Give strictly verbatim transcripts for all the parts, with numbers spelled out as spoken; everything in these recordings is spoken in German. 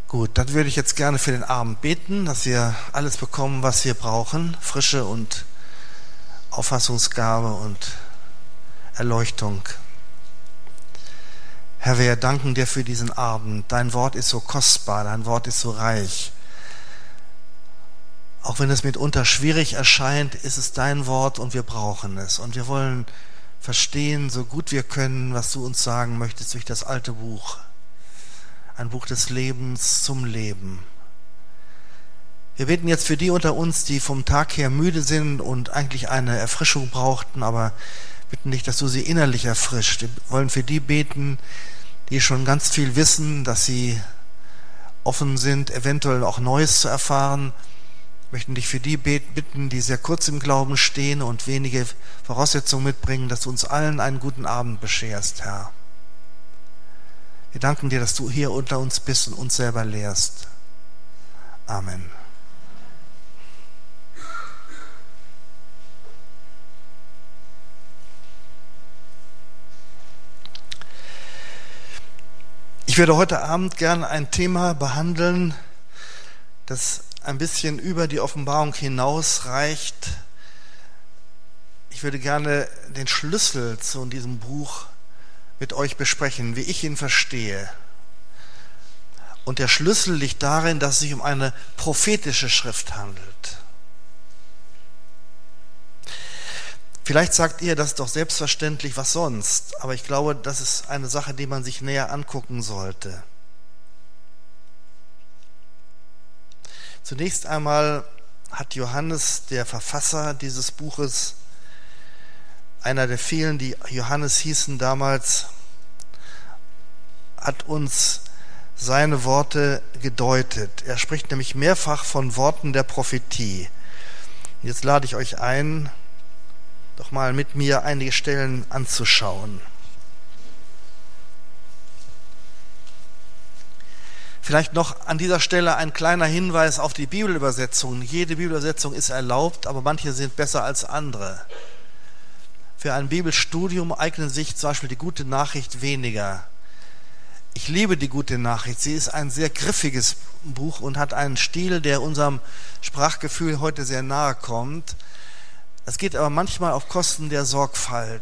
Gut, dann würde ich jetzt gerne für den Abend beten, dass wir alles bekommen, was wir brauchen. Frische und Auffassungsgabe und Erleuchtung. Herr, wir danken dir für diesen Abend. Dein Wort ist so kostbar, dein Wort ist so reich. Auch wenn es mitunter schwierig erscheint, ist es dein Wort und wir brauchen es. Und wir wollen verstehen, so gut wir können, was du uns sagen möchtest durch das alte Buch. Ein Buch des Lebens zum Leben. Wir beten jetzt für die unter uns, die vom Tag her müde sind und eigentlich eine Erfrischung brauchten, aber bitten dich, dass du sie innerlich erfrischt. Wir wollen für die beten, die schon ganz viel wissen, dass sie offen sind, eventuell auch Neues zu erfahren. Wir möchten dich für die bitten, die sehr kurz im Glauben stehen und wenige Voraussetzungen mitbringen, dass du uns allen einen guten Abend bescherst, Herr. Wir danken dir, dass du hier unter uns bist und uns selber lehrst. Amen. Ich werde heute Abend gerne ein Thema behandeln, das ein bisschen über die Offenbarung hinausreicht. Ich würde gerne den Schlüssel zu diesem Buch mit euch besprechen, wie ich ihn verstehe. Und der Schlüssel liegt darin, dass es sich um eine prophetische Schrift handelt. Vielleicht sagt ihr, das ist doch selbstverständlich, was sonst? Aber ich glaube, das ist eine Sache, die man sich näher angucken sollte. Zunächst einmal hat Johannes, der Verfasser dieses Buches, einer der vielen, die Johannes hießen damals, hat uns seine Worte gedeutet. Er spricht nämlich mehrfach von Worten der Prophetie. Jetzt lade ich euch ein, doch mal mit mir einige Stellen anzuschauen. Vielleicht noch an dieser Stelle ein kleiner Hinweis auf die Bibelübersetzungen. Jede Bibelübersetzung ist erlaubt, aber manche sind besser als andere. Für ein Bibelstudium eignet sich zum Beispiel die Gute Nachricht weniger. Ich liebe die Gute Nachricht. Sie ist ein sehr griffiges Buch und hat einen Stil, der unserem Sprachgefühl heute sehr nahe kommt. Es geht aber manchmal auf Kosten der Sorgfalt.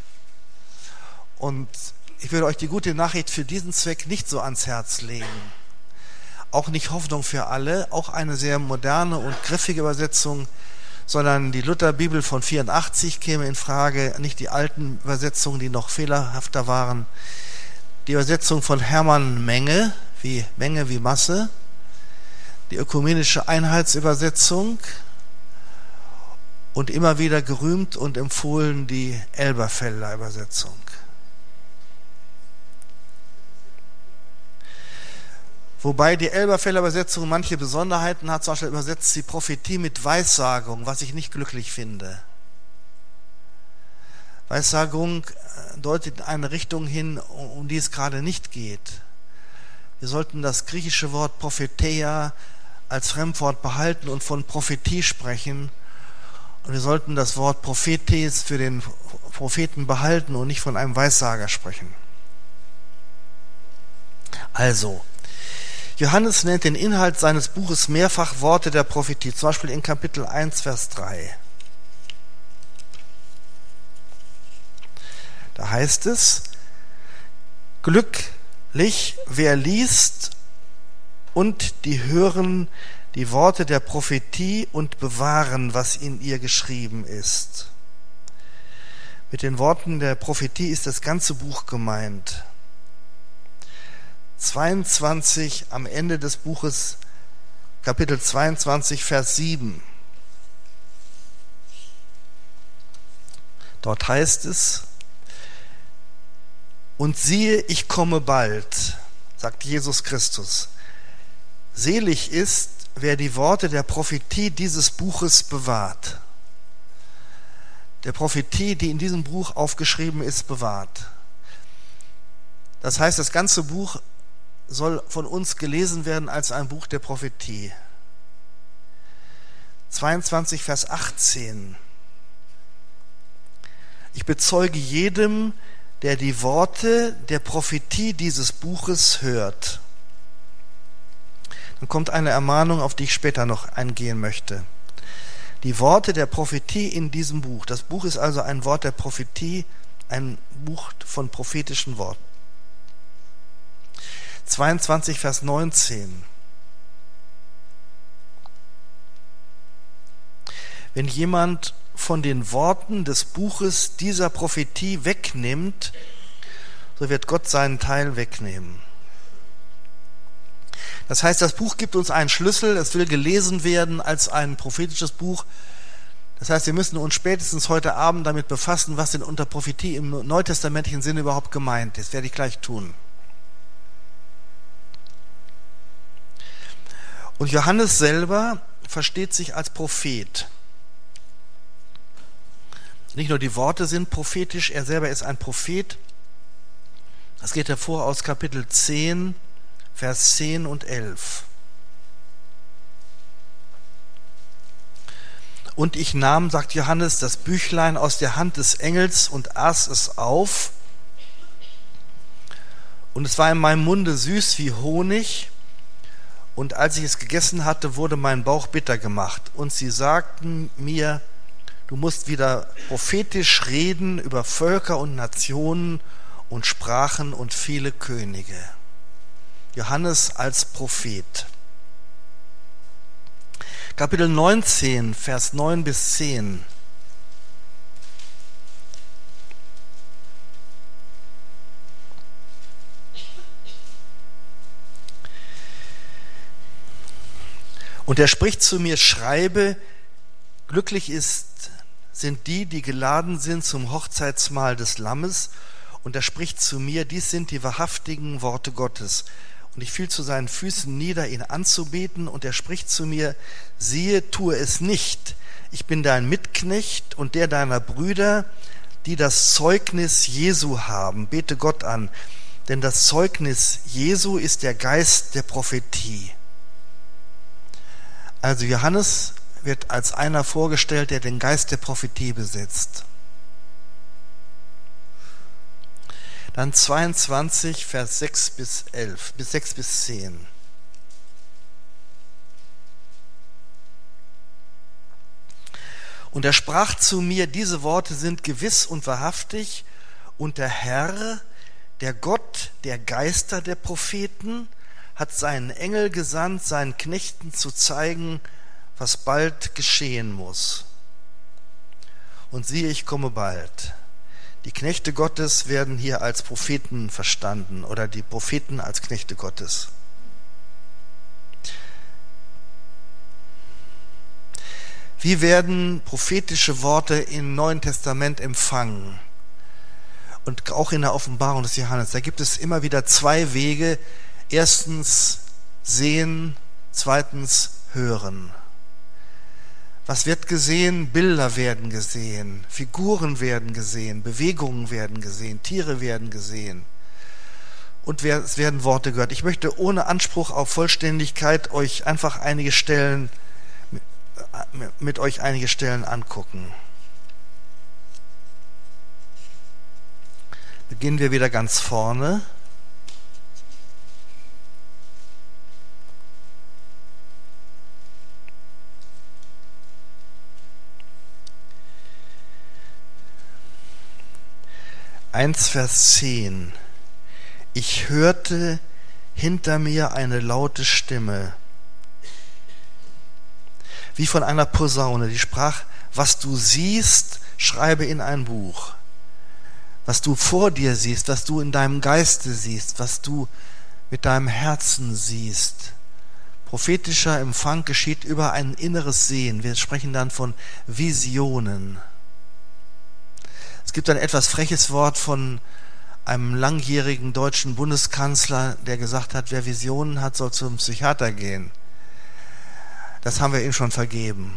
Und ich würde euch die Gute Nachricht für diesen Zweck nicht so ans Herz legen. Auch nicht Hoffnung für alle, auch eine sehr moderne und griffige Übersetzung, sondern die Lutherbibel von vierundachtzig käme in Frage, nicht die alten Übersetzungen, die noch fehlerhafter waren. Die Übersetzung von Hermann Menge, wie Menge wie Masse, die ökumenische Einheitsübersetzung und immer wieder gerühmt und empfohlen die Elberfelder Übersetzung. Wobei die Elberfelder Übersetzung manche Besonderheiten hat, zum Beispiel übersetzt die Prophetie mit Weissagung, was ich nicht glücklich finde. Weissagung deutet in eine Richtung hin, um die es gerade nicht geht. Wir sollten das griechische Wort Propheteia als Fremdwort behalten und von Prophetie sprechen. Und wir sollten das Wort Prophetes für den Propheten behalten und nicht von einem Weissager sprechen. Also, Johannes nennt den Inhalt seines Buches mehrfach Worte der Prophetie, zum Beispiel in Kapitel eins, Vers drei. Da heißt es, glücklich, wer liest und die hören die Worte der Prophetie und bewahren, was in ihr geschrieben ist. Mit den Worten der Prophetie ist das ganze Buch gemeint. zweiundzwanzig am Ende des Buches, Kapitel zweiundzwanzig, Vers sieben. Dort heißt es, und siehe, ich komme bald, sagt Jesus Christus. Selig ist, wer die Worte der Prophetie dieses Buches bewahrt. Der Prophetie, die in diesem Buch aufgeschrieben ist, bewahrt. Das heißt, das ganze Buch soll von uns gelesen werden als ein Buch der Prophetie. zweiundzwanzig, Vers achtzehn. Ich bezeuge jedem, der die Worte der Prophetie dieses Buches hört. Dann kommt eine Ermahnung, auf die ich später noch eingehen möchte. Die Worte der Prophetie in diesem Buch. Das Buch ist also ein Wort der Prophetie, ein Buch von prophetischen Worten. zweiundzwanzig, Vers neunzehn. Wenn jemand von den Worten des Buches dieser Prophetie wegnimmt, so wird Gott seinen Teil wegnehmen. Das heißt, das Buch gibt uns einen Schlüssel, es will gelesen werden als ein prophetisches Buch. Das heißt, wir müssen uns spätestens heute Abend damit befassen, was denn unter Prophetie im neutestamentlichen Sinne überhaupt gemeint ist. Das werde ich gleich tun. Und Johannes selber versteht sich als Prophet. Nicht nur die Worte sind prophetisch, er selber ist ein Prophet. Das geht hervor aus Kapitel zehn, Vers zehn und elf. Und ich nahm, sagt Johannes, das Büchlein aus der Hand des Engels und aß es auf. Und es war in meinem Munde süß wie Honig. Und als ich es gegessen hatte, wurde mein Bauch bitter gemacht. Und sie sagten mir, du musst wieder prophetisch reden über Völker und Nationen und Sprachen und viele Könige. Johannes als Prophet. Kapitel neunzehn, Vers neun bis zehn. Und er spricht zu mir, schreibe, glücklich ist, sind die, die geladen sind zum Hochzeitsmahl des Lammes. Und er spricht zu mir, dies sind die wahrhaftigen Worte Gottes. Und ich fiel zu seinen Füßen nieder, ihn anzubeten. Und er spricht zu mir, siehe, tue es nicht. Ich bin dein Mitknecht und der deiner Brüder, die das Zeugnis Jesu haben. Bete Gott an, denn das Zeugnis Jesu ist der Geist der Prophetie. Also Johannes wird als einer vorgestellt, der den Geist der Prophetie besitzt. Dann zweiundzwanzig, Vers sechs bis elf, bis sechs bis zehn. Und er sprach zu mir, diese Worte sind gewiss und wahrhaftig, und der Herr, der Gott der Geister der Propheten, hat seinen Engel gesandt, seinen Knechten zu zeigen, was bald geschehen muss. Und siehe, ich komme bald. Die Knechte Gottes werden hier als Propheten verstanden oder die Propheten als Knechte Gottes. Wie werden prophetische Worte im Neuen Testament empfangen? Und auch in der Offenbarung des Johannes, da gibt es immer wieder zwei Wege. Erstens sehen, zweitens hören. Was wird gesehen? Bilder werden gesehen, Figuren werden gesehen, Bewegungen werden gesehen, Tiere werden gesehen und es werden Worte gehört. Ich möchte ohne Anspruch auf Vollständigkeit euch einfach einige Stellen, mit euch einige Stellen angucken. Beginnen wir wieder ganz vorne. eins, Vers zehn. Ich hörte hinter mir eine laute Stimme, wie von einer Posaune, die sprach, was du siehst, schreibe in ein Buch. Was du vor dir siehst, was du in deinem Geiste siehst, was du mit deinem Herzen siehst. Prophetischer Empfang geschieht über ein inneres Sehen. Wir sprechen dann von Visionen. Es gibt ein etwas freches Wort von einem langjährigen deutschen Bundeskanzler, der gesagt hat, wer Visionen hat, soll zum Psychiater gehen. Das haben wir ihm schon vergeben.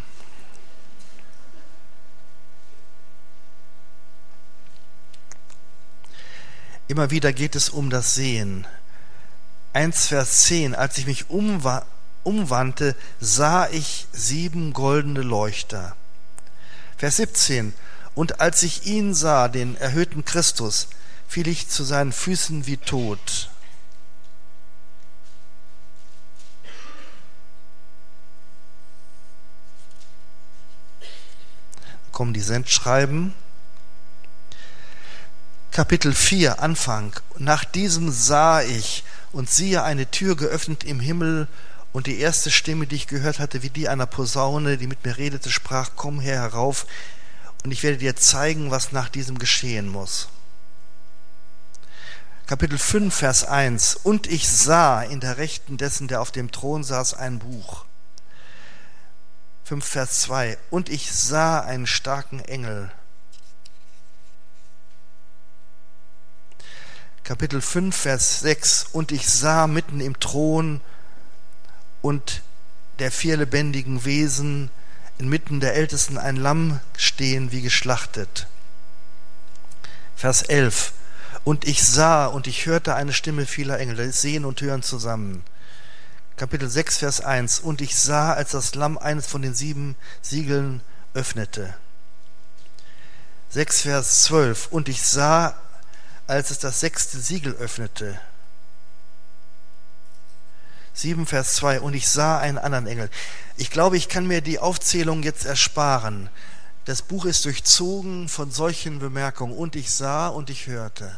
Immer wieder geht es um das Sehen. eins, Vers zehn, als ich mich umwa- umwandte, sah ich sieben goldene Leuchter. Vers siebzehn, und als ich ihn sah, den erhöhten Christus, fiel ich zu seinen Füßen wie tot. kommen die Sendschreiben. Kapitel vier, Anfang. Nach diesem sah ich und siehe eine Tür geöffnet im Himmel, und die erste Stimme, die ich gehört hatte, wie die einer Posaune, die mit mir redete, sprach: Komm her herauf, und ich werde dir zeigen, was nach diesem geschehen muss. Kapitel fünf, Vers eins. Und ich sah in der Rechten dessen, der auf dem Thron saß, ein Buch. fünf, Vers zwei. Und ich sah einen starken Engel. Kapitel fünf, Vers sechs. Und ich sah mitten im Thron und der vier lebendigen Wesen inmitten der Ältesten ein Lamm stehen wie geschlachtet. Vers elf. Und ich sah und ich hörte eine Stimme vieler Engel. Das ist Sehen und Hören zusammen. Kapitel sechs, Vers eins. Und ich sah, als das Lamm eines von den sieben Siegeln öffnete. sechs, Vers zwölf. Und ich sah, als es das sechste Siegel öffnete. sieben, Vers zwei. Und ich sah einen anderen Engel. Ich glaube, ich kann mir die Aufzählung jetzt ersparen. Das Buch ist durchzogen von solchen Bemerkungen. Und ich sah und ich hörte.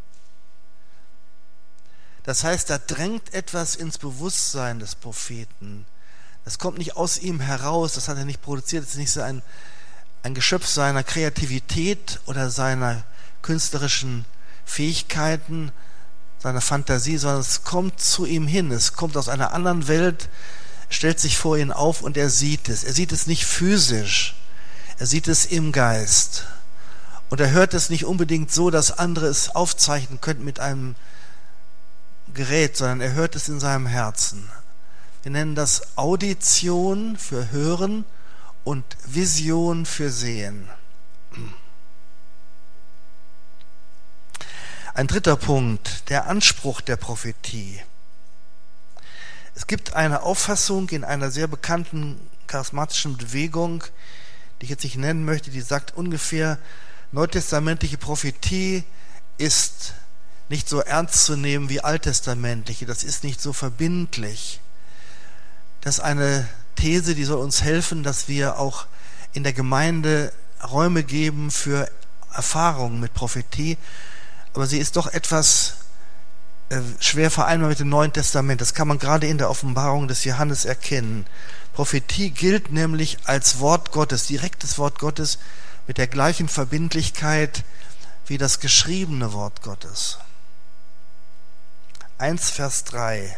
Das heißt, da drängt etwas ins Bewusstsein des Propheten. Das kommt nicht aus ihm heraus, das hat er nicht produziert, das ist nicht so ein, ein Geschöpf seiner Kreativität oder seiner künstlerischen Fähigkeiten, seiner Fantasie, sondern es kommt zu ihm hin, es kommt aus einer anderen Welt, stellt sich vor ihn auf und er sieht es. Er sieht es nicht physisch, er sieht es im Geist. Und er hört es nicht unbedingt so, dass andere es aufzeichnen könnten mit einem Gerät, sondern er hört es in seinem Herzen. Wir nennen das Audition für Hören und Vision für Sehen. Ein dritter Punkt, der Anspruch der Prophetie. Es gibt eine Auffassung in einer sehr bekannten charismatischen Bewegung, die ich jetzt nicht nennen möchte, die sagt ungefähr, neutestamentliche Prophetie ist nicht so ernst zu nehmen wie alttestamentliche, das ist nicht so verbindlich. Das ist eine These, die soll uns helfen, dass wir auch in der Gemeinde Räume geben für Erfahrungen mit Prophetie, aber sie ist doch etwas äh, schwer vereinbar mit dem Neuen Testament. Das kann man gerade in der Offenbarung des Johannes erkennen. Prophetie gilt nämlich als Wort Gottes, direktes Wort Gottes, mit der gleichen Verbindlichkeit wie das geschriebene Wort Gottes. eins, Vers drei.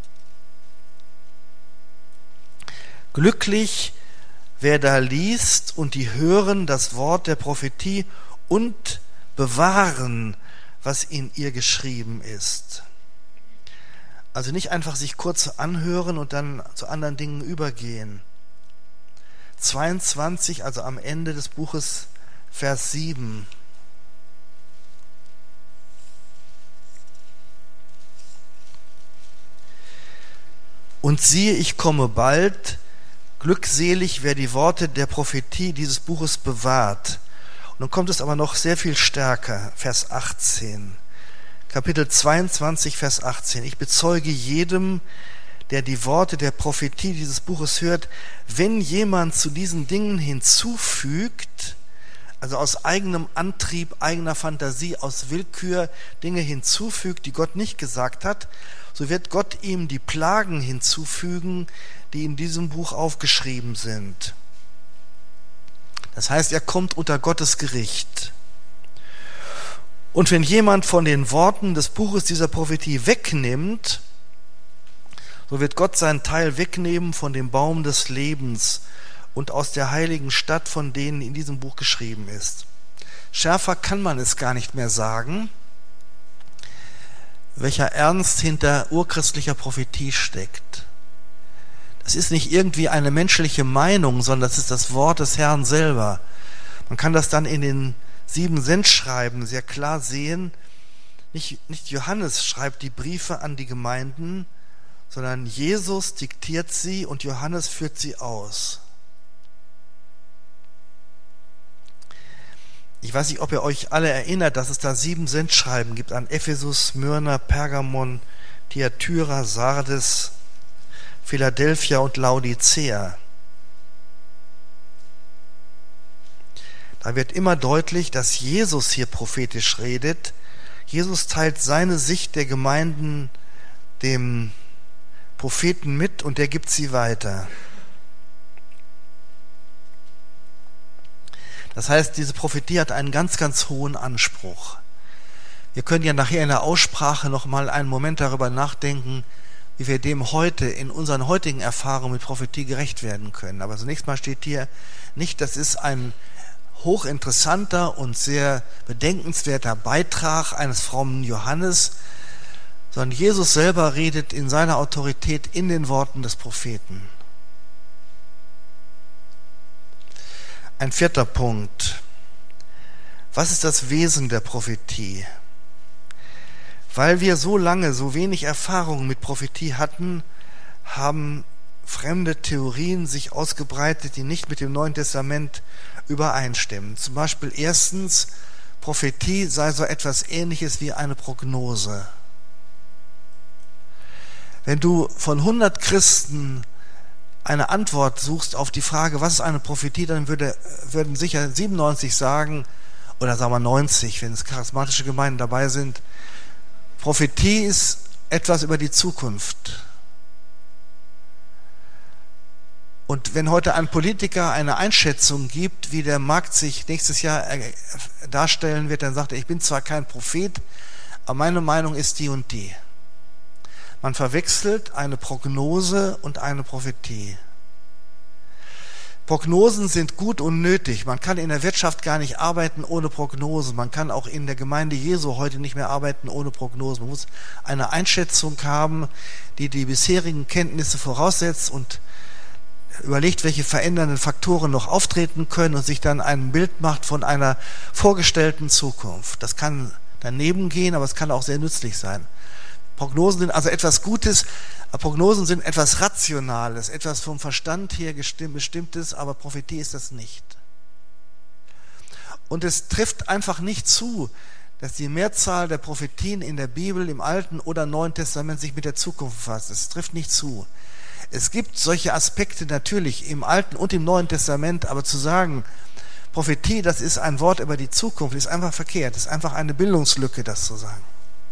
Glücklich, wer da liest und die hören das Wort der Prophetie und bewahren, was in ihr geschrieben ist. Also nicht einfach sich kurz anhören und dann zu anderen Dingen übergehen. zweiundzwanzig, also am Ende des Buches, Vers sieben. Und siehe, ich komme bald, glückselig, wer die Worte der Prophetie dieses Buches bewahrt. Und dann kommt es aber noch sehr viel stärker, Vers achtzehn. Kapitel zweiundzwanzig, Vers achtzehn. Ich bezeuge jedem, der die Worte der Prophetie dieses Buches hört, wenn jemand zu diesen Dingen hinzufügt, also aus eigenem Antrieb, eigener Fantasie, aus Willkür Dinge hinzufügt, die Gott nicht gesagt hat, so wird Gott ihm die Plagen hinzufügen, die in diesem Buch aufgeschrieben sind. Das heißt, er kommt unter Gottes Gericht. Und wenn jemand von den Worten des Buches dieser Prophetie wegnimmt, so wird Gott seinen Teil wegnehmen von dem Baum des Lebens und aus der heiligen Stadt, von denen in diesem Buch geschrieben ist. Schärfer kann man es gar nicht mehr sagen, welcher Ernst hinter urchristlicher Prophetie steckt. Das ist nicht irgendwie eine menschliche Meinung, sondern das ist das Wort des Herrn selber. Man kann das dann in den sieben Sendschreiben sehr klar sehen. Nicht, nicht Johannes schreibt die Briefe an die Gemeinden, sondern Jesus diktiert sie und Johannes führt sie aus. Ich weiß nicht, ob ihr euch alle erinnert, dass es da sieben Sendschreiben gibt an Ephesus, Smyrna, Pergamon, Thyatira, Sardes, Philadelphia und Laodicea. Da wird immer deutlich, dass Jesus hier prophetisch redet. Jesus teilt seine Sicht der Gemeinden dem Propheten mit und der gibt sie weiter. Das heißt, diese Prophetie hat einen ganz, ganz hohen Anspruch. Wir können ja nachher in der Aussprache noch mal einen Moment darüber nachdenken, wie wir dem heute, in unseren heutigen Erfahrungen mit Prophetie gerecht werden können. Aber zunächst mal steht hier nicht, das ist ein hochinteressanter und sehr bedenkenswerter Beitrag eines frommen Johannes, sondern Jesus selber redet in seiner Autorität in den Worten des Propheten. Ein vierter Punkt. Was ist das Wesen der Prophetie? Weil wir so lange, so wenig Erfahrung mit Prophetie hatten, haben fremde Theorien sich ausgebreitet, die nicht mit dem Neuen Testament übereinstimmen. Zum Beispiel erstens, Prophetie sei so etwas Ähnliches wie eine Prognose. Wenn du von hundert Christen eine Antwort suchst auf die Frage, was ist eine Prophetie, dann würde, würden sicher siebenundneunzig sagen, oder sagen wir neunzig, wenn es charismatische Gemeinden dabei sind, Prophetie ist etwas über die Zukunft. Und wenn heute ein Politiker eine Einschätzung gibt, wie der Markt sich nächstes Jahr darstellen wird, dann sagt er, ich bin zwar kein Prophet, aber meine Meinung ist die und die. Man verwechselt eine Prognose und eine Prophetie. Prognosen sind gut und nötig. Man kann in der Wirtschaft gar nicht arbeiten ohne Prognosen. Man kann auch in der Gemeinde Jesu heute nicht mehr arbeiten ohne Prognosen. Man muss eine Einschätzung haben, die die bisherigen Kenntnisse voraussetzt und überlegt, welche verändernden Faktoren noch auftreten können und sich dann ein Bild macht von einer vorgestellten Zukunft. Das kann daneben gehen, aber es kann auch sehr nützlich sein. Prognosen sind also etwas Gutes, Prognosen sind etwas Rationales, etwas vom Verstand her Bestimmtes, aber Prophetie ist das nicht. Und es trifft einfach nicht zu, dass die Mehrzahl der Prophetien in der Bibel, im Alten oder Neuen Testament sich mit der Zukunft befasst. Es trifft nicht zu. Es gibt solche Aspekte natürlich im Alten und im Neuen Testament, aber zu sagen, Prophetie, das ist ein Wort über die Zukunft, ist einfach verkehrt. Es ist einfach eine Bildungslücke, das zu sagen.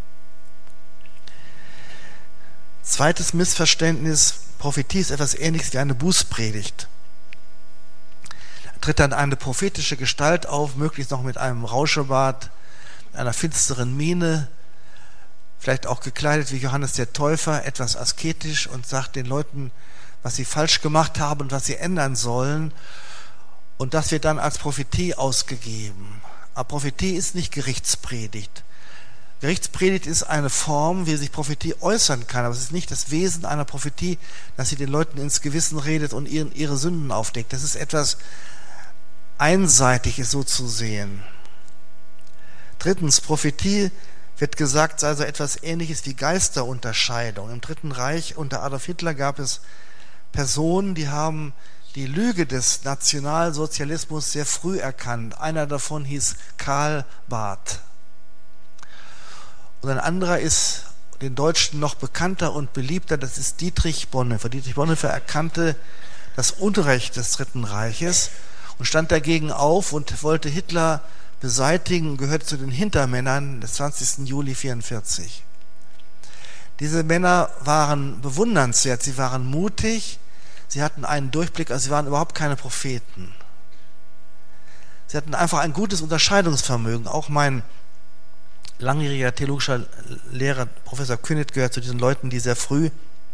Zweites Missverständnis, Prophetie ist etwas Ähnliches wie eine Bußpredigt. Da tritt dann eine prophetische Gestalt auf, möglichst noch mit einem Rauschebart, einer finsteren Miene, vielleicht auch gekleidet wie Johannes der Täufer, etwas asketisch und sagt den Leuten, was sie falsch gemacht haben und was sie ändern sollen. Und das wird dann als Prophetie ausgegeben. Aber Prophetie ist nicht Gerichtspredigt. Gerichtspredigt ist eine Form, wie sich Prophetie äußern kann, aber es ist nicht das Wesen einer Prophetie, dass sie den Leuten ins Gewissen redet und ihren, ihre Sünden aufdeckt. Das ist etwas Einseitiges so zu sehen. Drittens, Prophetie wird gesagt, sei so etwas Ähnliches wie Geisterunterscheidung. Im Dritten Reich unter Adolf Hitler gab es Personen, die haben die Lüge des Nationalsozialismus sehr früh erkannt. Einer davon hieß Karl Barth. Und ein anderer ist den Deutschen noch bekannter und beliebter, das ist Dietrich Bonhoeffer. Dietrich Bonhoeffer erkannte das Unrecht des Dritten Reiches und stand dagegen auf und wollte Hitler beseitigen, gehörte zu den Hintermännern des zwanzigsten Juli vierundvierzig. Diese Männer waren bewundernswert, sie waren mutig, sie hatten einen Durchblick, also sie waren überhaupt keine Propheten. Sie hatten einfach ein gutes Unterscheidungsvermögen. Auch mein langjähriger theologischer Lehrer, Professor Künneth, gehört zu diesen Leuten, die sehr früh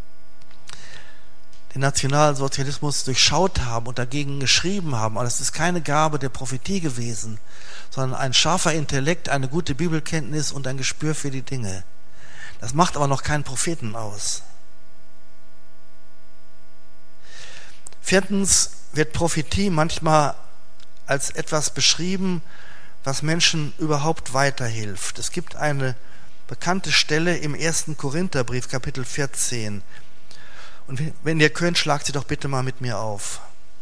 den Nationalsozialismus durchschaut haben und dagegen geschrieben haben. Aber das ist keine Gabe der Prophetie gewesen, sondern ein scharfer Intellekt, eine gute Bibelkenntnis und ein Gespür für die Dinge. Das macht aber noch keinen Propheten aus. Viertens wird Prophetie manchmal als etwas beschrieben, was Menschen überhaupt weiterhilft. Es gibt eine bekannte Stelle im ersten Korintherbrief, Kapitel vierzehn. Und wenn ihr könnt, schlagt sie doch bitte mal mit mir auf.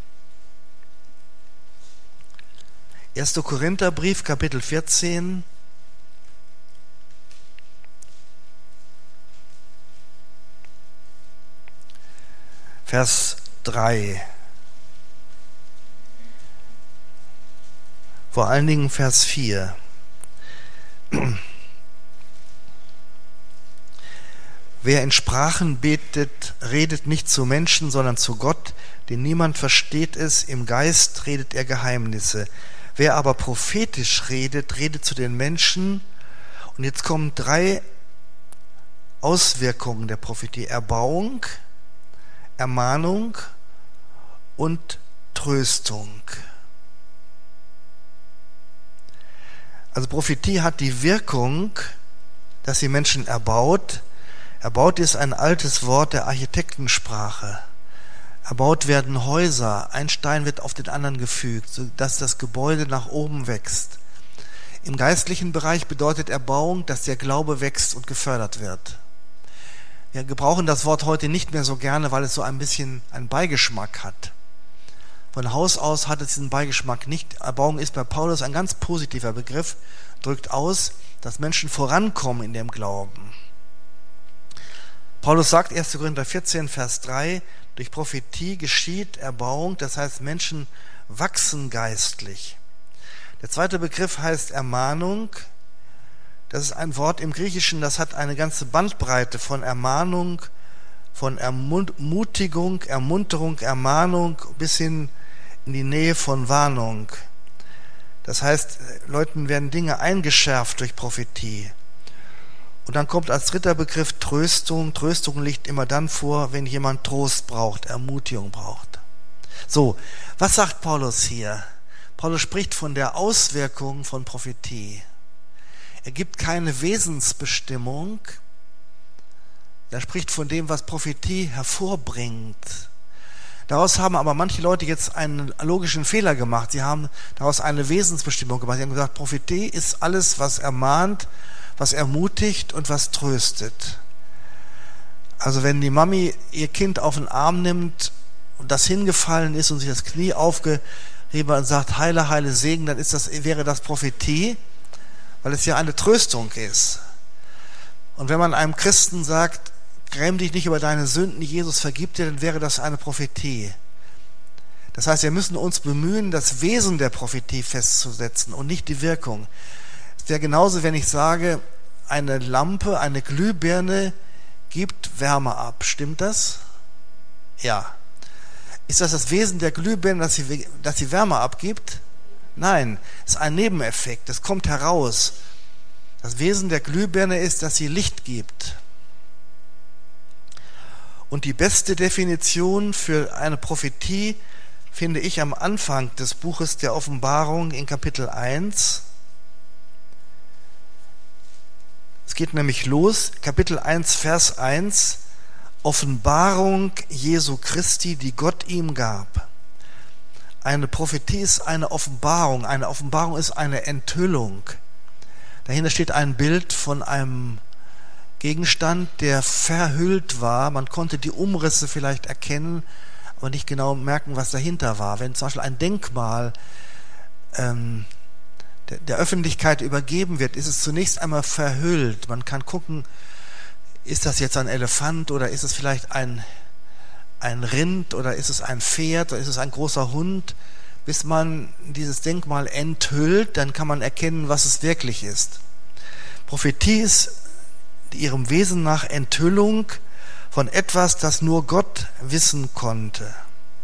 erster Korintherbrief, Kapitel vierzehn. Vers drei. Vor allen Dingen Vers vier. Wer in Sprachen betet, redet nicht zu Menschen, sondern zu Gott, denn niemand versteht es, im Geist redet er Geheimnisse. Wer aber prophetisch redet, redet zu den Menschen. Und jetzt kommen drei Auswirkungen der Prophetie: Erbauung, Ermahnung und Tröstung. Also Prophetie hat die Wirkung, dass sie Menschen erbaut. Erbaut ist ein altes Wort der Architektensprache. Erbaut werden Häuser, ein Stein wird auf den anderen gefügt, sodass das Gebäude nach oben wächst. Im geistlichen Bereich bedeutet Erbauung, dass der Glaube wächst und gefördert wird. Wir gebrauchen das Wort heute nicht mehr so gerne, weil es so ein bisschen einen Beigeschmack hat. Von Haus aus hat es diesen Beigeschmack nicht. Erbauung ist bei Paulus ein ganz positiver Begriff, drückt aus, dass Menschen vorankommen in dem Glauben. Paulus sagt erster Korinther vierzehn, Vers drei, durch Prophetie geschieht Erbauung, das heißt Menschen wachsen geistlich. Der zweite Begriff heißt Ermahnung. Das ist ein Wort im Griechischen, das hat eine ganze Bandbreite von Ermahnung, von Ermutigung, Ermunterung, Ermahnung bis hin in die Nähe von Warnung. Das heißt, Leuten werden Dinge eingeschärft durch Prophetie. Und dann kommt als dritter Begriff Tröstung. Tröstung liegt immer dann vor, wenn jemand Trost braucht, Ermutigung braucht. So, was sagt Paulus hier? Paulus spricht von der Auswirkung von Prophetie. Er gibt keine Wesensbestimmung. Er spricht von dem, was Prophetie hervorbringt. Daraus haben aber manche Leute jetzt einen logischen Fehler gemacht. Sie haben daraus eine Wesensbestimmung gemacht. Sie haben gesagt, Prophetie ist alles, was ermahnt, was ermutigt und was tröstet. Also wenn die Mami ihr Kind auf den Arm nimmt und das hingefallen ist und sich das Knie aufgerieben und sagt, heile, heile Segen, dann ist das, wäre das Prophetie, weil es ja eine Tröstung ist. Und wenn man einem Christen sagt, gräm dich nicht über deine Sünden, Jesus vergibt dir, dann wäre das eine Prophetie. Das heißt, wir müssen uns bemühen, das Wesen der Prophetie festzusetzen und nicht die Wirkung. Es wäre genauso, wenn ich sage, eine Lampe, eine Glühbirne gibt Wärme ab. Stimmt das? Ja. Ist das das Wesen der Glühbirne, dass sie, dass sie Wärme abgibt? Nein, es ist ein Nebeneffekt, das kommt heraus. Das Wesen der Glühbirne ist, dass sie Licht gibt. Und die beste Definition für eine Prophetie finde ich am Anfang des Buches der Offenbarung in Kapitel eins. Es geht nämlich los, Kapitel eins, Vers eins, Offenbarung Jesu Christi, die Gott ihm gab. Eine Prophetie ist eine Offenbarung, eine Offenbarung ist eine Enthüllung. Dahinter steht ein Bild von einem Gegenstand, der verhüllt war. Man konnte die Umrisse vielleicht erkennen, aber nicht genau merken, was dahinter war. Wenn zum Beispiel ein Denkmal ähm, der, der Öffentlichkeit übergeben wird, ist es zunächst einmal verhüllt. Man kann gucken, ist das jetzt ein Elefant oder ist es vielleicht ein, ein Rind oder ist es ein Pferd oder ist es ein großer Hund? Bis man dieses Denkmal enthüllt, dann kann man erkennen, was es wirklich ist. Prophetie ist ihrem Wesen nach Enthüllung von etwas, das nur Gott wissen konnte.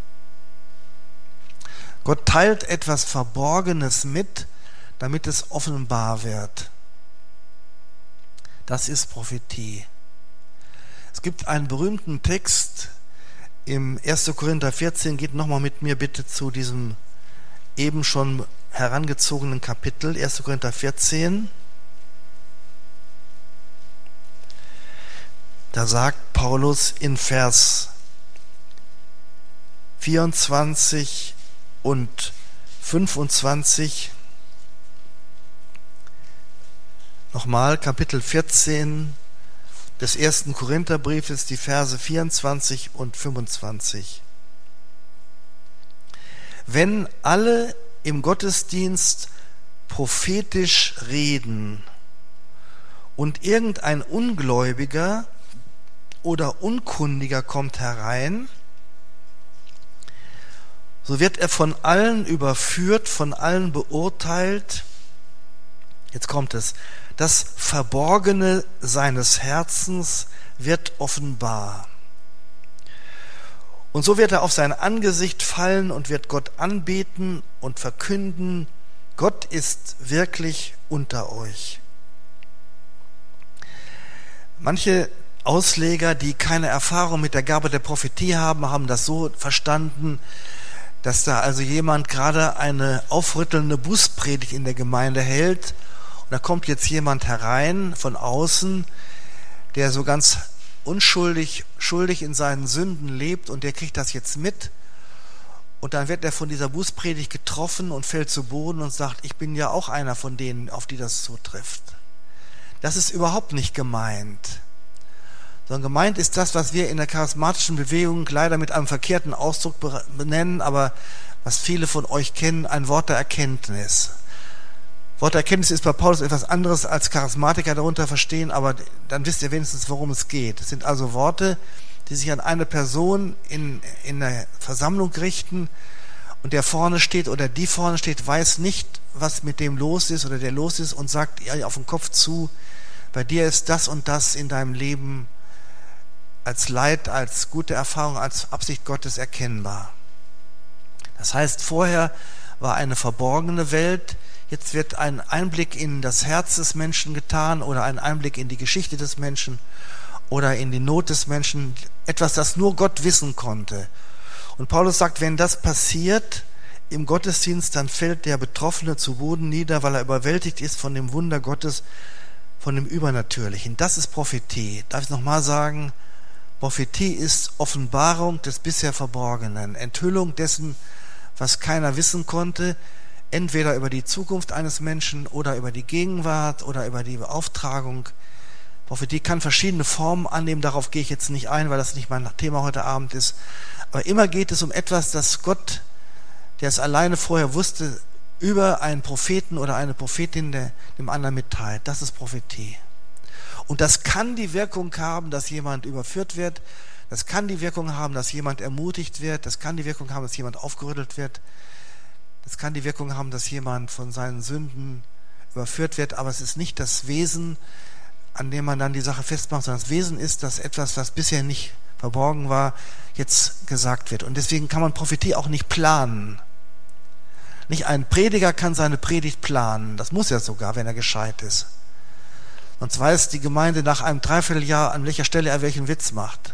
Gott teilt etwas Verborgenes mit, damit es offenbar wird. Das ist Prophetie. Es gibt einen berühmten Text im erster Korinther vierzehn, geht nochmal mit mir bitte zu diesem eben schon herangezogenen Kapitel, erster Korinther vierzehn. Da sagt Paulus in Vers vierundzwanzig und fünfundzwanzig, nochmal Kapitel vierzehn des ersten Korintherbriefes, die Verse vierundzwanzig und fünfundzwanzig. Wenn alle im Gottesdienst prophetisch reden und irgendein Ungläubiger oder Unkundiger kommt herein, So wird er von allen überführt, von allen beurteilt. Jetzt kommt es. Das Verborgene seines Herzens wird offenbar. Und so wird er auf sein Angesicht fallen und wird Gott anbeten und verkünden, Gott ist wirklich unter euch. Manche Ausleger, die keine Erfahrung mit der Gabe der Prophetie haben, haben das so verstanden, dass da also jemand gerade eine aufrüttelnde Bußpredigt in der Gemeinde hält und da kommt jetzt jemand herein von außen, der so ganz unschuldig schuldig in seinen Sünden lebt und der kriegt das jetzt mit und dann wird er von dieser Bußpredigt getroffen und fällt zu Boden und sagt, ich bin ja auch einer von denen, auf die das zutrifft. Das ist überhaupt nicht gemeint. Sondern gemeint ist das, was wir in der charismatischen Bewegung leider mit einem verkehrten Ausdruck benennen, aber was viele von euch kennen, ein Wort der Erkenntnis. Wort der Erkenntnis ist bei Paulus etwas anderes, als Charismatiker darunter verstehen, aber dann wisst ihr wenigstens, worum es geht. Es sind also Worte, die sich an eine Person in, in der Versammlung richten und der vorne steht oder die vorne steht, weiß nicht, was mit dem los ist oder der los ist und sagt ihr auf den Kopf zu, bei dir ist das und das in deinem Leben als Leid, als gute Erfahrung, als Absicht Gottes erkennbar. Das heißt, vorher war eine verborgene Welt, jetzt wird ein Einblick in das Herz des Menschen getan oder ein Einblick in die Geschichte des Menschen oder in die Not des Menschen, etwas, das nur Gott wissen konnte. Und Paulus sagt, wenn das passiert im Gottesdienst, dann fällt der Betroffene zu Boden nieder, weil er überwältigt ist von dem Wunder Gottes, von dem Übernatürlichen. Das ist Prophetie. Darf ich nochmal sagen? Prophetie ist Offenbarung des bisher Verborgenen, Enthüllung dessen, was keiner wissen konnte, entweder über die Zukunft eines Menschen oder über die Gegenwart oder über die Beauftragung. Prophetie kann verschiedene Formen annehmen, darauf gehe ich jetzt nicht ein, weil das nicht mein Thema heute Abend ist. Aber immer geht es um etwas, das Gott, der es alleine vorher wusste, über einen Propheten oder eine Prophetin der, dem anderen mitteilt. Das ist Prophetie. Und das kann die Wirkung haben, dass jemand überführt wird. Das kann die Wirkung haben, dass jemand ermutigt wird. Das kann die Wirkung haben, dass jemand aufgerüttelt wird. Das kann die Wirkung haben, dass jemand von seinen Sünden überführt wird. Aber es ist nicht das Wesen, an dem man dann die Sache festmacht, sondern das Wesen ist, dass etwas, was bisher nicht verborgen war, jetzt gesagt wird. Und deswegen kann man Prophetie auch nicht planen. Nicht ein Prediger kann seine Predigt planen. Das muss er sogar, wenn er gescheit ist. Sonst weiß die Gemeinde nach einem Dreivierteljahr, an welcher Stelle er welchen Witz macht.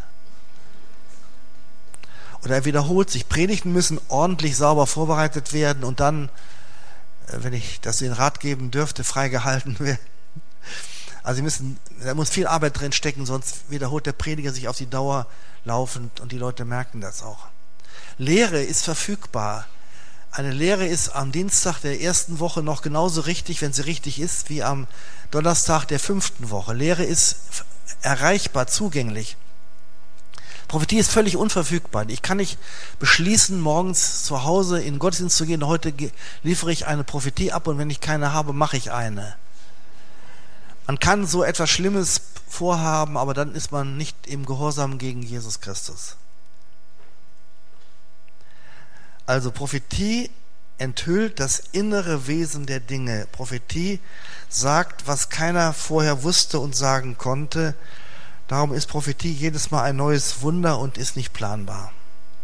Oder er wiederholt sich. Predigten müssen ordentlich sauber vorbereitet werden und dann, wenn ich das den Rat geben dürfte, freigehalten werden. Also sie müssen, da muss viel Arbeit drin stecken, sonst wiederholt der Prediger sich auf die Dauer laufend und die Leute merken das auch. Lehre ist verfügbar. Eine Lehre ist am Dienstag der ersten Woche noch genauso richtig, wenn sie richtig ist, wie am Donnerstag der fünften Woche. Lehre ist erreichbar, zugänglich. Prophetie ist völlig unverfügbar. Ich kann nicht beschließen, morgens zu Hause in den Gottesdienst zu gehen. Heute liefere ich eine Prophetie ab und wenn ich keine habe, mache ich eine. Man kann so etwas Schlimmes vorhaben, aber dann ist man nicht im Gehorsam gegen Jesus Christus. Also Prophetie enthüllt das innere Wesen der Dinge. Prophetie sagt, was keiner vorher wusste und sagen konnte. Darum ist Prophetie jedes Mal ein neues Wunder und ist nicht planbar.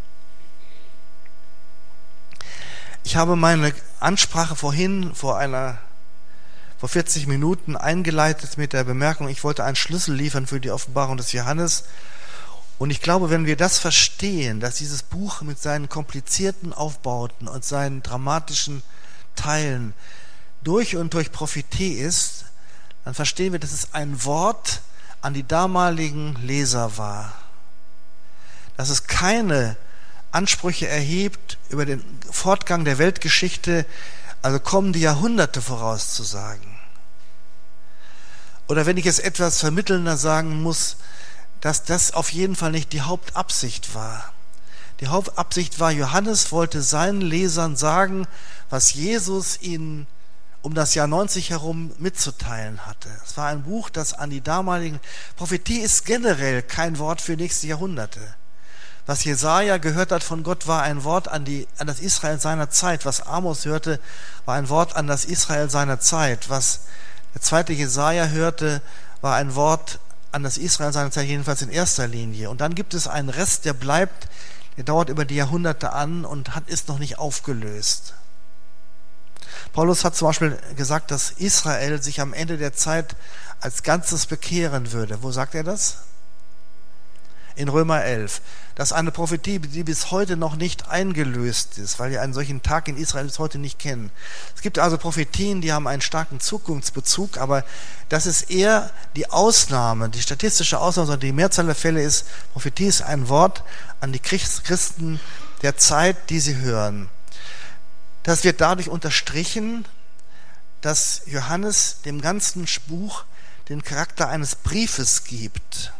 Ich habe meine Ansprache vorhin vor einer vor vierzig Minuten eingeleitet mit der Bemerkung, ich wollte einen Schlüssel liefern für die Offenbarung des Johannes. Und ich glaube, wenn wir das verstehen, dass dieses Buch mit seinen komplizierten Aufbauten und seinen dramatischen Teilen durch und durch Prophetie ist, dann verstehen wir, dass es ein Wort an die damaligen Leser war. Dass es keine Ansprüche erhebt über den Fortgang der Weltgeschichte, also kommende Jahrhunderte vorauszusagen. Oder wenn ich es etwas vermittelnder sagen muss, dass das auf jeden Fall nicht die Hauptabsicht war. Die Hauptabsicht war, Johannes wollte seinen Lesern sagen, was Jesus ihnen um das Jahr neunzig herum mitzuteilen hatte. Es war ein Buch, das an die damaligen... Prophetie ist generell kein Wort für nächste Jahrhunderte, Was Jesaja gehört hat von Gott, war ein Wort an, die, an das Israel seiner Zeit. Was Amos hörte, war ein Wort an das Israel seiner Zeit. Was der zweite Jesaja hörte, war ein Wort an das Israel seiner Zeit, jedenfalls in erster Linie. Und dann gibt es einen Rest, der bleibt, der dauert über die Jahrhunderte an und hat, ist noch nicht aufgelöst. Paulus hat zum Beispiel gesagt, dass Israel sich am Ende der Zeit als Ganzes bekehren würde. Wo sagt er das? In Römer elf. Das ist eine Prophetie, die bis heute noch nicht eingelöst ist, weil wir einen solchen Tag in Israel bis heute nicht kennen. Es gibt also Prophetien, die haben einen starken Zukunftsbezug, aber das ist eher die Ausnahme, die statistische Ausnahme, sondern die Mehrzahl der Fälle ist, Prophetie ist ein Wort an die Christen der Zeit, die sie hören. Das wird dadurch unterstrichen, dass Johannes dem ganzen Buch den Charakter eines Briefes gibt.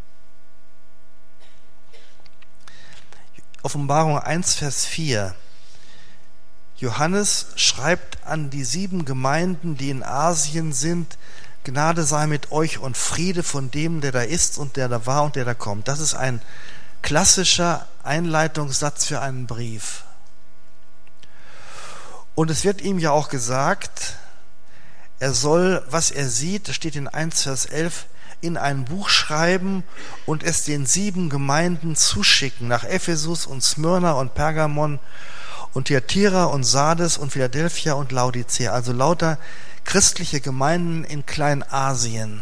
Offenbarung eins, Vers vier. Johannes schreibt an die sieben Gemeinden, die in Asien sind, Gnade sei mit euch und Friede von dem, der da ist und der da war und der da kommt. Das ist ein klassischer Einleitungssatz für einen Brief. Und es wird ihm ja auch gesagt, er soll, was er sieht, das steht in eins, Vers elf, in ein Buch schreiben und es den sieben Gemeinden zuschicken, nach Ephesus und Smyrna und Pergamon und Thyatira und Sardes und Philadelphia und Laodicea, also lauter christliche Gemeinden in Kleinasien.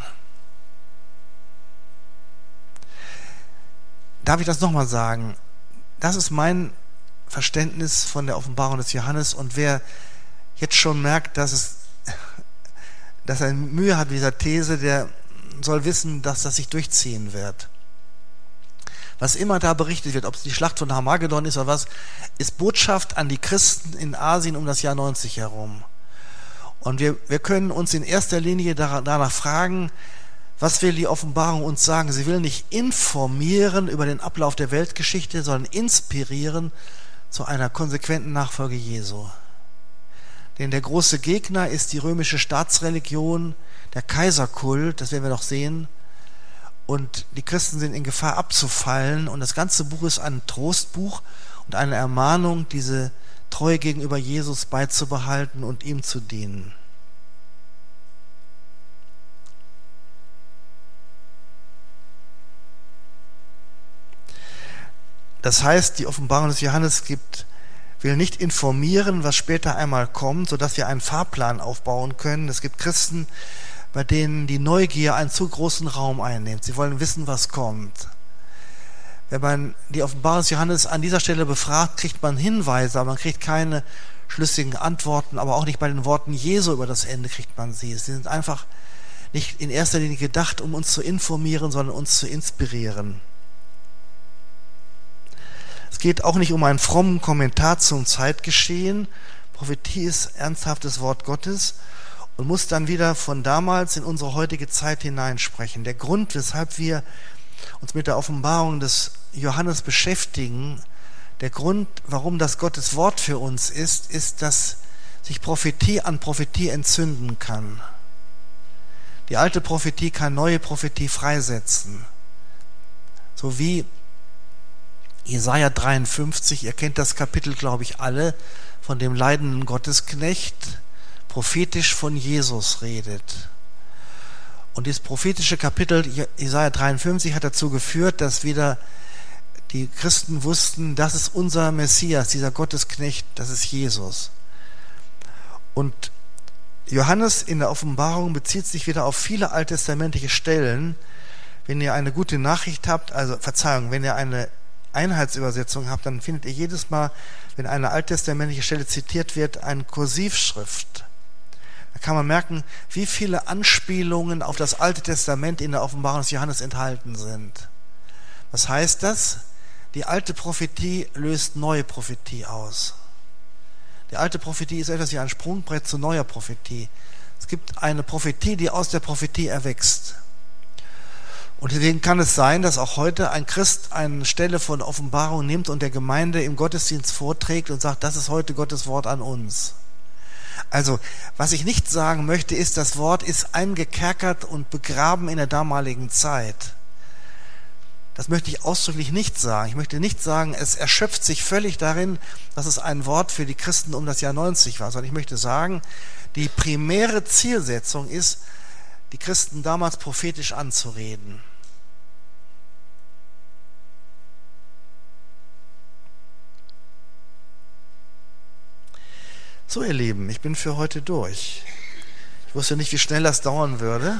Darf ich das nochmal sagen? Das ist mein Verständnis von der Offenbarung des Johannes, und wer jetzt schon merkt, dass es dass er Mühe hat mit dieser These, der soll wissen, dass das sich durchziehen wird. Was immer da berichtet wird, ob es die Schlacht von Armageddon ist oder was, ist Botschaft an die Christen in Asien um das Jahr neunzig herum. Und wir, wir können uns in erster Linie danach fragen, was will die Offenbarung uns sagen? Sie will nicht informieren über den Ablauf der Weltgeschichte, sondern inspirieren zu einer konsequenten Nachfolge Jesu. Denn der große Gegner ist die römische Staatsreligion, der Kaiserkult, das werden wir noch sehen. Und die Christen sind in Gefahr abzufallen. Und das ganze Buch ist ein Trostbuch und eine Ermahnung, diese Treue gegenüber Jesus beizubehalten und ihm zu dienen. Das heißt, die Offenbarung des Johannes gibt will nicht informieren, was später einmal kommt, sodass wir einen Fahrplan aufbauen können. Es gibt Christen, bei denen die Neugier einen zu großen Raum einnimmt. Sie wollen wissen, was kommt. Wenn man die Offenbarung des Johannes an dieser Stelle befragt, kriegt man Hinweise, aber man kriegt keine schlüssigen Antworten, aber auch nicht bei den Worten Jesu über das Ende kriegt man sie. Sie sind einfach nicht in erster Linie gedacht, um uns zu informieren, sondern uns zu inspirieren. Es geht auch nicht um einen frommen Kommentar zum Zeitgeschehen. Prophetie ist ernsthaftes Wort Gottes und muss dann wieder von damals in unsere heutige Zeit hineinsprechen. Der Grund, weshalb wir uns mit der Offenbarung des Johannes beschäftigen, der Grund, warum das Gottes Wort für uns ist, ist, dass sich Prophetie an Prophetie entzünden kann. Die alte Prophetie kann neue Prophetie freisetzen. So wie Jesaja dreiundfünfzig, ihr kennt das Kapitel, glaube ich, alle, von dem leidenden Gottesknecht, prophetisch von Jesus redet. Und dieses prophetische Kapitel, Jesaja dreiundfünfzig, hat dazu geführt, dass wieder die Christen wussten, das ist unser Messias, dieser Gottesknecht, das ist Jesus. Und Johannes in der Offenbarung bezieht sich wieder auf viele alttestamentliche Stellen. Wenn ihr eine gute Nachricht habt, also Verzeihung, wenn ihr eine Einheitsübersetzung habt, dann findet ihr jedes Mal, wenn eine alttestamentliche Stelle zitiert wird, eine Kursivschrift. Da kann man merken, wie viele Anspielungen auf das Alte Testament in der Offenbarung des Johannes enthalten sind. Was heißt das? Die alte Prophetie löst neue Prophetie aus. Die alte Prophetie ist etwas wie ein Sprungbrett zu neuer Prophetie. Es gibt eine Prophetie, die aus der Prophetie erwächst. Und deswegen kann es sein, dass auch heute ein Christ eine Stelle von Offenbarung nimmt und der Gemeinde im Gottesdienst vorträgt und sagt, das ist heute Gottes Wort an uns. Also, was ich nicht sagen möchte, ist, das Wort ist eingekerkert und begraben in der damaligen Zeit. Das möchte ich ausdrücklich nicht sagen. Ich möchte nicht sagen, es erschöpft sich völlig darin, dass es ein Wort für die Christen um das Jahr neunzig war, sondern ich möchte sagen, die primäre Zielsetzung ist, die Christen damals prophetisch anzureden. So, ihr Lieben, ich bin für heute durch. Ich wusste nicht, wie schnell das dauern würde.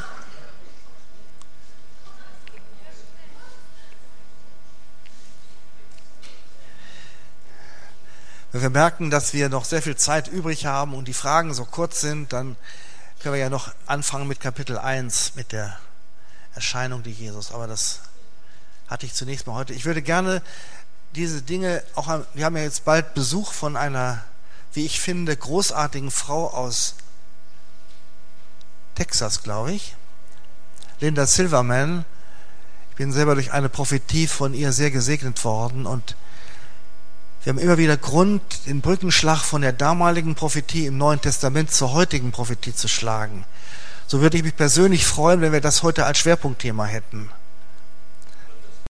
Wenn wir merken, dass wir noch sehr viel Zeit übrig haben und die Fragen so kurz sind, dann können wir ja noch anfangen mit Kapitel eins, mit der Erscheinung des Jesus. Aber das hatte ich zunächst mal heute. Ich würde gerne diese Dinge, auch wir haben ja jetzt bald Besuch von einer, wie ich finde, großartigen Frau aus Texas, glaube ich, Linda Silverman. Ich bin selber durch eine Prophetie von ihr sehr gesegnet worden und wir haben immer wieder Grund, den Brückenschlag von der damaligen Prophetie im Neuen Testament zur heutigen Prophetie zu schlagen. So würde ich mich persönlich freuen, wenn wir das heute als Schwerpunktthema hätten.